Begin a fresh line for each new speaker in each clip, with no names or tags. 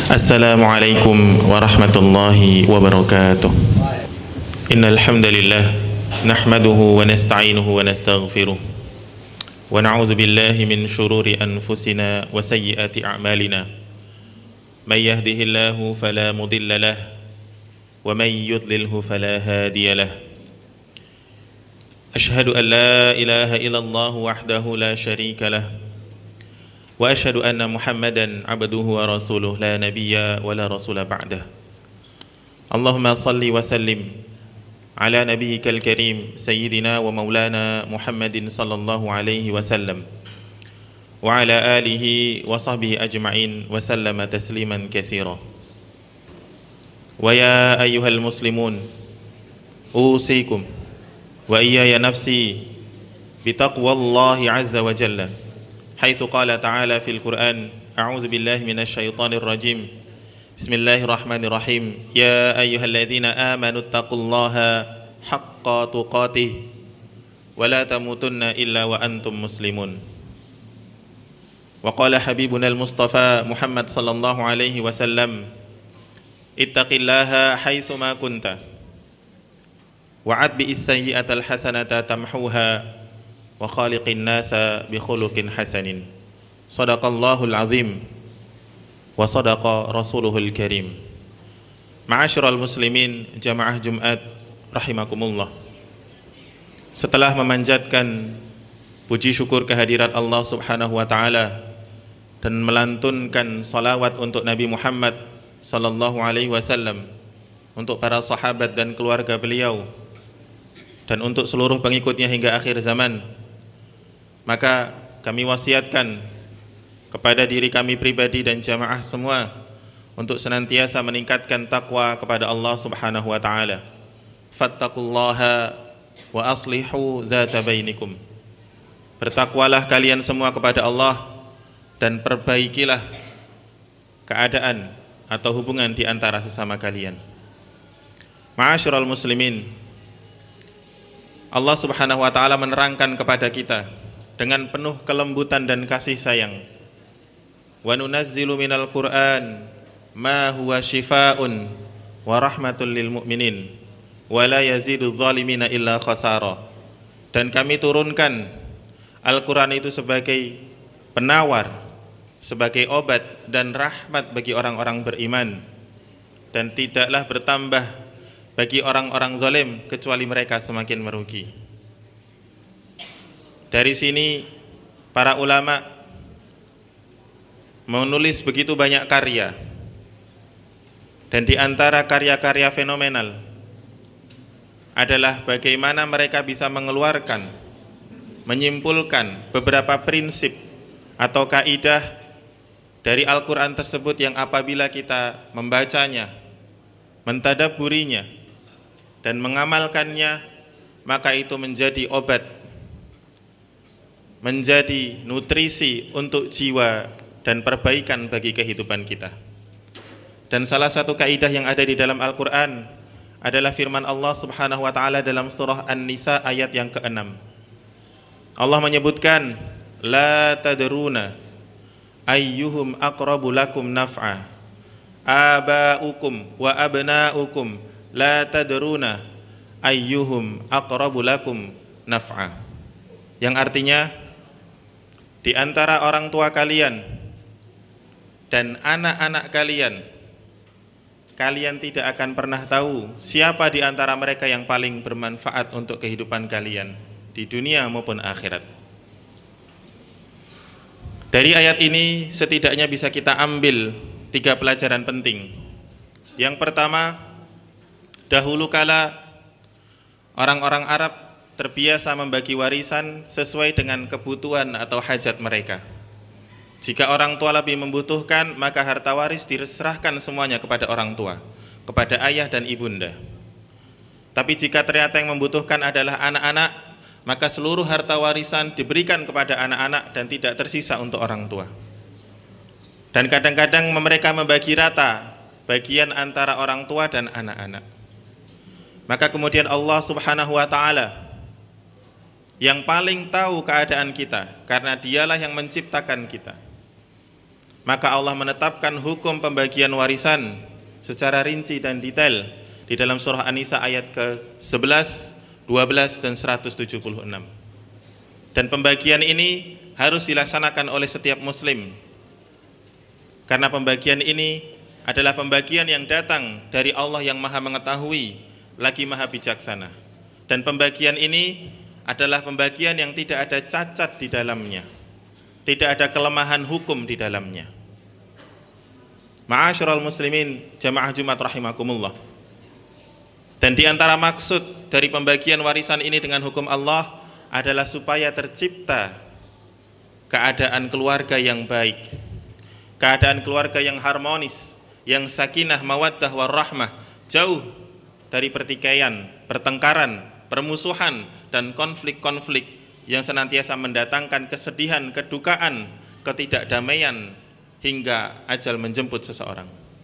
Assalamualaikum warahmatullahi wabarakatuh. Innal hamdalillah nahmaduhu wa nasta'inuhu wa nastaghfiruh wa na'udzu billahi min shururi anfusina wa sayyiati a'malina. May yahdihillahu fala mudilla lahu wa may yudlilhu fala hadiya lahu. Ashhadu an la ilaha illallah wahdahu la syarika lahu wa asyhadu anna Muhammadan abduhu wa rasuluh la nabiyya wa la rasula ba'dah. Allahumma salli wa sallim ala nabiyyikal karim sayyidina wa maulana Muhammadin sallallahu alaihi wasallam wa ala alihi wa sahbihi ajma'in wa sallama tasliman katsira. Wa ya ayyuhal muslimun usikum wa iyaya nafsi bitaqwallahi azza wa jalla حيث قال تعالى في القرآن أعوذ بالله من الشيطان الرجيم بسم الله الرحمن الرحيم يا أيها الذين آمنوا اتقوا الله حق تقاته ولا تموتن إلا وأنتم مسلمون. وقال حبيبنا المصطفى محمد صلى الله عليه وسلم اتق الله حيثما كنت وأتبع السيئة الحسنة تمحوها wa khaliqin nasa bi khuluqin hasanin. Shadaqallahul azim wa sadaqa rasuluhul karim. Ma'asyiral muslimin jamaah Jumat rahimakumullah. Setelah memanjatkan puji syukur kehadirat Allah Subhanahu wa taala dan melantunkan salawat untuk Nabi Muhammad sallallahu alaihi wasallam, untuk para sahabat dan keluarga beliau, dan untuk seluruh pengikutnya hingga akhir zaman, maka kami wasiatkan kepada diri kami pribadi dan jamaah semua untuk senantiasa meningkatkan takwa kepada Allah Subhanahu wa taala. Fattaqullaha wa aslihu dzata bainikum. Bertakwalah kalian semua kepada Allah dan perbaikilah keadaan atau hubungan di antara sesama kalian. Ma'asyiral muslimin, Allah Subhanahu wa taala menerangkan kepada kita dengan penuh kelembutan dan kasih sayang. Wa nunazzilu minal Qur'an ma huwa shifaa'un wa rahmatul lil mu'minin wa la yazidu zalimina illa khasara. Dan kami turunkan Al-Qur'an itu sebagai penawar, sebagai obat dan rahmat bagi orang-orang beriman, dan tidaklah bertambah bagi orang-orang zalim kecuali mereka semakin merugi. Dari sini para ulama menulis begitu banyak karya, dan di antara karya-karya fenomenal adalah bagaimana mereka bisa mengeluarkan, menyimpulkan beberapa prinsip atau kaidah dari Al-Quran tersebut yang apabila kita membacanya, mentadabburinya, dan mengamalkannya, maka itu menjadi obat, menjadi nutrisi untuk jiwa dan perbaikan bagi kehidupan kita. Dan salah satu kaidah yang ada di dalam Al-Quran adalah firman Allah Subhanahu wa ta'ala dalam surah An-Nisa ayat yang ke-6. Allah menyebutkan, la tadruna ayyuhum aqrabu lakum naf'a aba'ukum wa abna'ukum la tadruna ayyuhum aqrabu lakum naf'a. Yang artinya, di antara orang tua kalian dan anak-anak kalian, kalian tidak akan pernah tahu siapa di antara mereka yang paling bermanfaat untuk kehidupan kalian di dunia maupun akhirat. Dari ayat ini setidaknya bisa kita ambil 3 pelajaran penting. Yang pertama, dahulu kala orang-orang Arab terbiasa membagi warisan sesuai dengan kebutuhan atau hajat mereka. Jika orang tua lebih membutuhkan, maka harta waris diserahkan semuanya kepada orang tua, kepada ayah dan ibunda. Tapi jika ternyata yang membutuhkan adalah anak-anak, maka seluruh harta warisan diberikan kepada anak-anak dan tidak tersisa untuk orang tua. Dan kadang-kadang mereka membagi rata bagian antara orang tua dan anak-anak. Maka kemudian Allah Subhanahu wa ta'ala yang paling tahu keadaan kita, karena dialah yang menciptakan kita, maka Allah menetapkan hukum pembagian warisan secara rinci dan detail di dalam surah An-Nisa ayat ke-11, 12 dan 176. Dan pembagian ini harus dilaksanakan oleh setiap muslim. Karena pembagian ini adalah pembagian yang datang dari Allah yang Maha Mengetahui lagi Maha Bijaksana. Dan pembagian ini adalah pembagian yang tidak ada cacat di dalamnya. Tidak ada kelemahan hukum di dalamnya. Ma'asyiral muslimin, jamaah Jumat rahimakumullah. Dan di antara maksud dari pembagian warisan ini dengan hukum Allah adalah supaya tercipta keadaan keluarga yang baik, keadaan keluarga yang harmonis, yang sakinah, mawaddah, warahmah, jauh dari pertikaian, pertengkaran, permusuhan, dan konflik-konflik yang senantiasa mendatangkan kesedihan, kedukaan, ketidakdamaian, hingga ajal menjemput seseorang.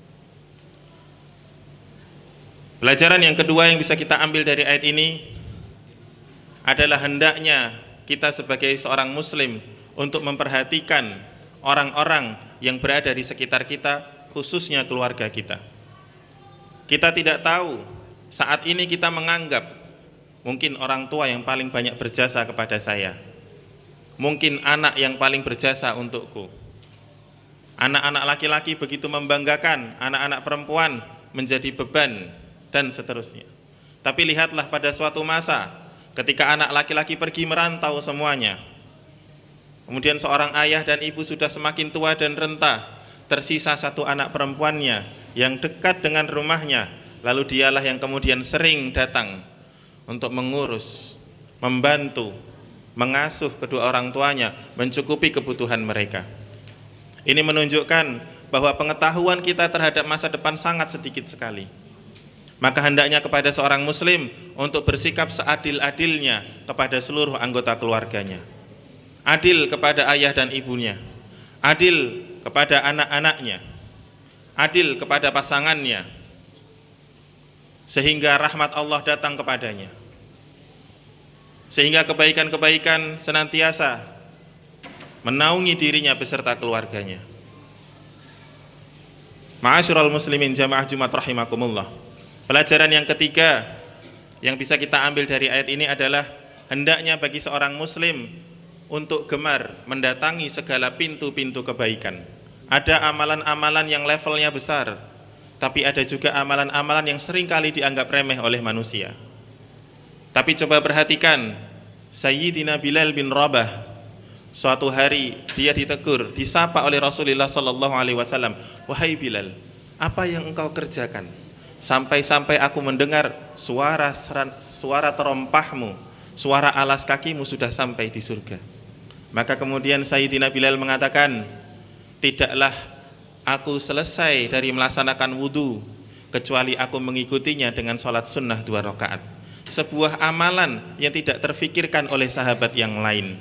Pelajaran yang kedua yang bisa kita ambil dari ayat ini adalah hendaknya kita sebagai seorang muslim untuk memperhatikan orang-orang yang berada di sekitar kita, khususnya keluarga kita. Kita tidak tahu, saat ini kita menganggap mungkin orang tua yang paling banyak berjasa kepada saya, mungkin anak yang paling berjasa untukku. Anak-anak laki-laki begitu membanggakan, anak-anak perempuan menjadi beban, dan seterusnya. Tapi lihatlah pada suatu masa ketika anak laki-laki pergi merantau semuanya, kemudian seorang ayah dan ibu sudah semakin tua dan renta, tersisa satu anak perempuannya yang dekat dengan rumahnya, lalu dialah yang kemudian sering datang untuk mengurus, membantu, mengasuh kedua orang tuanya, mencukupi kebutuhan mereka. Ini menunjukkan bahwa pengetahuan kita terhadap masa depan sangat sedikit sekali. Maka hendaknya kepada seorang muslim untuk bersikap seadil-adilnya kepada seluruh anggota keluarganya. Adil kepada ayah dan ibunya, adil kepada anak-anaknya, adil kepada pasangannya, sehingga rahmat Allah datang kepadanya, sehingga kebaikan-kebaikan senantiasa menaungi dirinya beserta keluarganya. Ma'asyiral muslimin, jamaah Jumat rahimakumullah. Pelajaran yang ketiga yang bisa kita ambil dari ayat ini adalah hendaknya bagi seorang muslim untuk gemar mendatangi segala pintu-pintu kebaikan. Ada amalan-amalan yang levelnya besar, tapi ada juga amalan-amalan yang seringkali dianggap remeh oleh manusia. Tapi coba perhatikan, Sayyidina Bilal bin Rabah, suatu hari dia ditegur, disapa oleh Rasulullah SAW, "Wahai Bilal, apa yang engkau kerjakan? Sampai-sampai aku mendengar suara terompahmu, suara alas kakimu sudah sampai di surga." Maka kemudian Sayyidina Bilal mengatakan, "Tidaklah aku selesai dari melaksanakan wudu kecuali aku mengikutinya dengan sholat sunnah 2 rakaat. Sebuah amalan yang tidak terfikirkan oleh sahabat yang lain."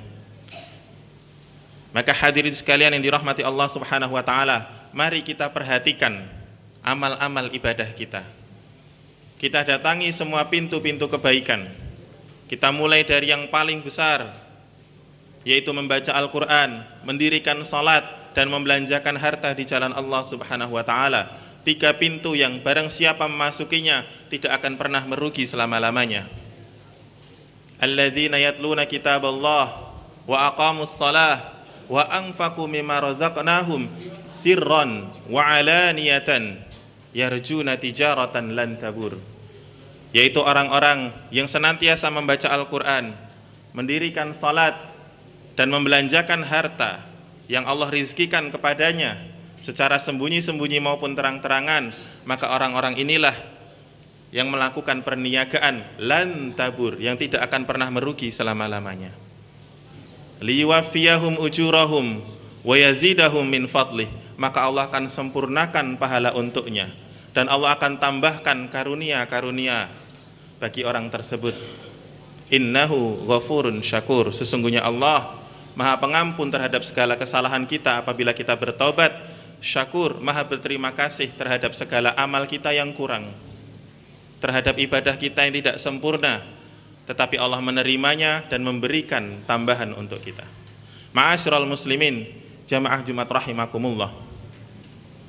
Maka hadirin sekalian yang dirahmati Allah Subhanahu wa taala, mari kita perhatikan amal-amal ibadah kita. Kita datangi semua pintu-pintu kebaikan. Kita mulai dari yang paling besar, yaitu membaca Al-Quran, mendirikan salat, dan membelanjakan harta di jalan Allah Subhanahu wa taala. 3 pintu yang barang siapa memasukinya tidak akan pernah merugi selama-lamanya. Alladzina yatluna kitaballah wa aqamus shalah wa anfaqu mimma razaqnahum sirran wa alaniyatan yarjuna tijaratan lan tabur. Yaitu orang-orang yang senantiasa membaca Al-Quran, mendirikan salat, dan membelanjakan harta yang Allah rizkikan kepadanya secara sembunyi-sembunyi maupun terang-terangan. Maka orang-orang inilah yang melakukan perniagaan lan tabur, yang tidak akan pernah merugi selama-lamanya. Liwafiyahum ujurahum wa yazidahum min fadlih, maka Allah akan sempurnakan pahala untuknya, dan Allah akan tambahkan karunia-karunia bagi orang tersebut. Innahu ghafurun syakur, sesungguhnya Allah Maha pengampun terhadap segala kesalahan kita apabila kita bertobat. Syakur, Maha berterima kasih terhadap segala amal kita yang kurang, terhadap ibadah kita yang tidak sempurna, tetapi Allah menerimanya dan memberikan tambahan untuk kita. Ma'asyiral muslimin, jamaah Jumat rahimakumullah.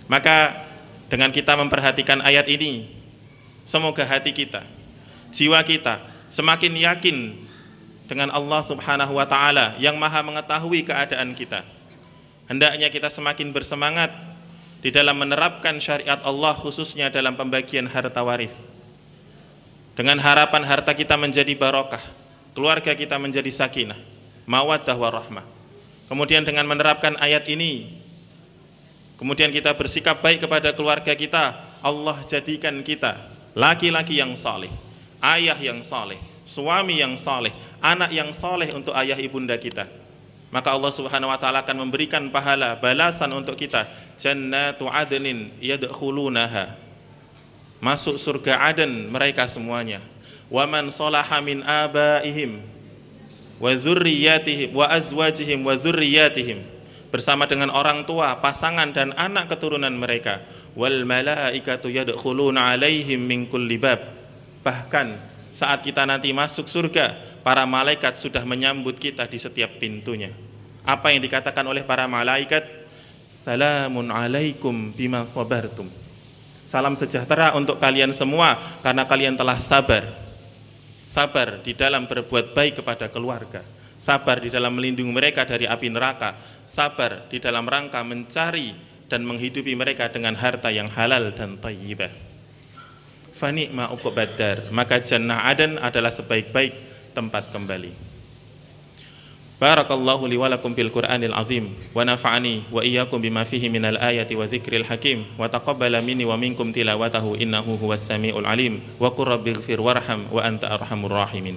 Maka dengan kita memperhatikan ayat ini, semoga hati kita, jiwa kita semakin yakin dengan Allah Subhanahu wa Ta'ala yang Maha mengetahui keadaan kita. Hendaknya kita semakin bersemangat di dalam menerapkan syariat Allah, khususnya dalam pembagian harta waris, dengan harapan harta kita menjadi barokah, keluarga kita menjadi sakinah, mawaddah warahmah. Kemudian dengan menerapkan ayat ini, kemudian kita bersikap baik kepada keluarga kita, Allah jadikan kita laki-laki yang saleh, ayah yang saleh, suami yang saleh, anak yang saleh untuk ayah ibunda kita. Maka Allah Subhanahu wa Ta'ala akan memberikan pahala balasan untuk kita, jannatu adnin yadkhulunaha, masuk surga Aden mereka semuanya. Wa man salaha min abaihim wa zurriyatihim wa azwajihim wa zurriyatihim, bersama dengan orang tua, pasangan dan anak keturunan mereka. Wal malaikatu yadkhuluna alaihim min kulli bab, bahkan saat kita nanti masuk surga, para malaikat sudah menyambut kita di setiap pintunya. Apa yang dikatakan oleh para malaikat? Salamun alaikum bima sabartum, salam sejahtera untuk kalian semua karena kalian telah sabar. Sabar di dalam berbuat baik kepada keluarga, sabar di dalam melindungi mereka dari api neraka, sabar di dalam rangka mencari dan menghidupi mereka dengan harta yang halal dan thayyibah. Fani'ma uqbad dar, maka jannah Aden adalah sebaik-baik tempat kembali. Barakallahu li wa lakum bil Qur'anil azim wa nafa'ani wa iyyakum bima fihi minal ayati wa dzikril hakim wa taqabbala minni wa minkum tilawatahu innahu huwas samiul alim wa qur rabbighfir warham wa anta arhamur rahimin.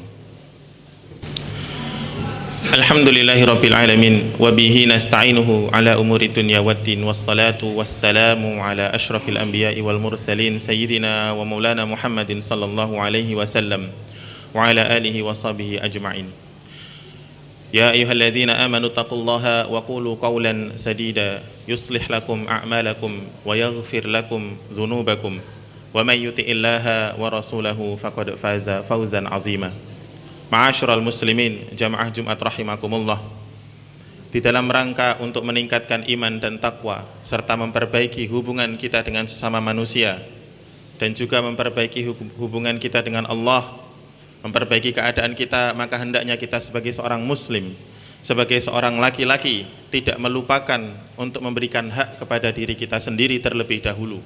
Alhamdulillahi rabbil alamin wa bihi nasta'inuhu ala umuri dunya waddin wassalatu wassalamu ala asyrafil anbiya'i wal mursalin sayyidina wa maulana Muhammadin sallallahu alaihi wasallam wa ala alihi wa sahbihi ajma'in. Ya ayyuhalladzina amanu taqullaha wa qulu qawlan sadida yuslih lakum a'malakum wa yaghfir lakum dhunubakum wa may yuti'illaha wa rasulahu faqad faza fawzan 'azima. Ma'asyiral muslimin, jamaah Jumat rahimakumullah. Di dalam rangka untuk meningkatkan iman dan takwa serta memperbaiki hubungan kita dengan sesama manusia dan juga memperbaiki hubungan kita dengan Allah, memperbaiki keadaan kita, maka hendaknya kita sebagai seorang muslim, sebagai seorang laki-laki, tidak melupakan untuk memberikan hak kepada diri kita sendiri terlebih dahulu,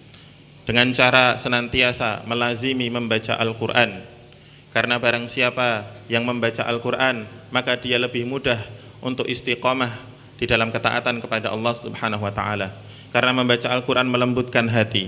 dengan cara senantiasa melazimi membaca Al-Quran. Karena barang siapa yang membaca Al-Quran, maka dia lebih mudah untuk istiqomah di dalam ketaatan kepada Allah Subhanahu wa Ta'ala. Karena membaca Al-Quran melembutkan hati.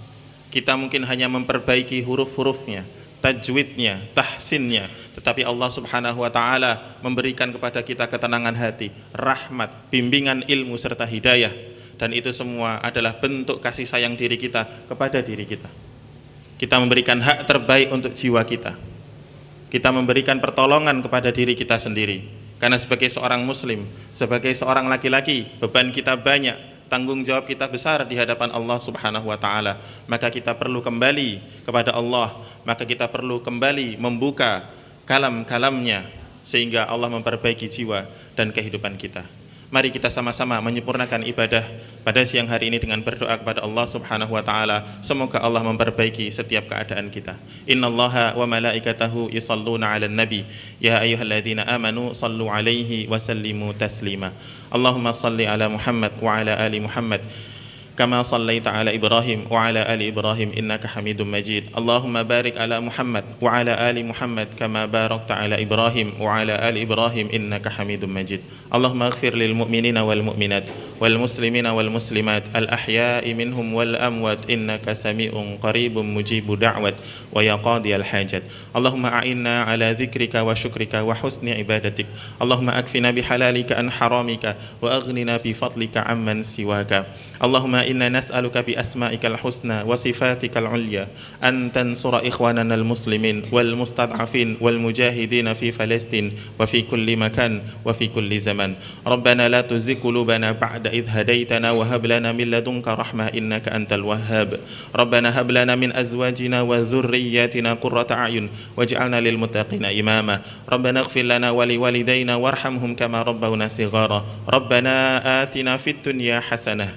Kita mungkin hanya memperbaiki huruf-hurufnya, tajwidnya, tahsinnya, tetapi Allah Subhanahu wa Ta'ala memberikan kepada kita ketenangan hati, rahmat, bimbingan ilmu serta hidayah, dan itu semua adalah bentuk kasih sayang diri kita kepada diri kita. Kita memberikan hak terbaik untuk jiwa kita. Kita memberikan pertolongan kepada diri kita sendiri. Karena sebagai seorang muslim, sebagai seorang laki-laki, beban kita banyak, tanggung jawab kita besar di hadapan Allah Subhanahu wa Ta'ala. Maka kita perlu kembali kepada Allah, maka kita perlu kembali membuka kalam-kalamnya sehingga Allah memperbaiki jiwa dan kehidupan kita. Mari kita sama-sama menyempurnakan ibadah pada siang hari ini dengan berdoa kepada Allah Subhanahu wa Ta'ala. Semoga Allah memperbaiki setiap keadaan kita. Innallaha wa malaikatahu yusalluna 'alan nabi ya ayyuhalladzina amanu sallu 'alaihi wa sallimu taslima. Allahumma salli ala Muhammad wa ala ali Muhammad kama sallaita ala Ibrahim wa ala ali Ibrahim innaka Hamidum Majid. Allahumma barik ala Muhammad wa ala ali Muhammad kama barakta ala Ibrahim wa ala ali Ibrahim innaka Hamidum Majid. Allahumma ighfir lil mu'minina wal mu'minat wal muslimina wal muslimat al ahya'i minhum wal amwat innaka sami'un qaribun mujibu da'wat wa ya qadiyal hajat. Allahumma a'inna ala dzikrika wa syukrika wa husni ibadatik. Allahumma akfina bihalalika an haramika wa aghnina bi fadlika amman siwaka. Allahumma inna nas'aluka bi asma'ikal husna wa sifatikal ulya an tansura ikhwanana al muslimin wal mustad'afin wal mujahidin fi Palestin wa fi kulli makan wa fi kulli zaman. Rabbana la tuzigh qulubana ba'da idh hadaitana wa hab lana min ladunka rahmah innaka antal wahhab. Rabbana hab lana min azwajina wa dhurriyyatina qurrata a'yun waj'alna lil muttaqina imama. Rabbana ighfir lana wa li walidayna warhamhum kama rabbawna shighara. Rabbana atina fid dunya hasanah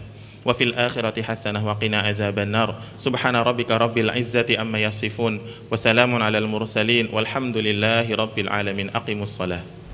وفي الآخرة حسنة وقنا عذاب النار سبحان ربك رب العزة أما يصفون وسلام على المرسلين والحمد لله رب العالمين أقيموا الصلاة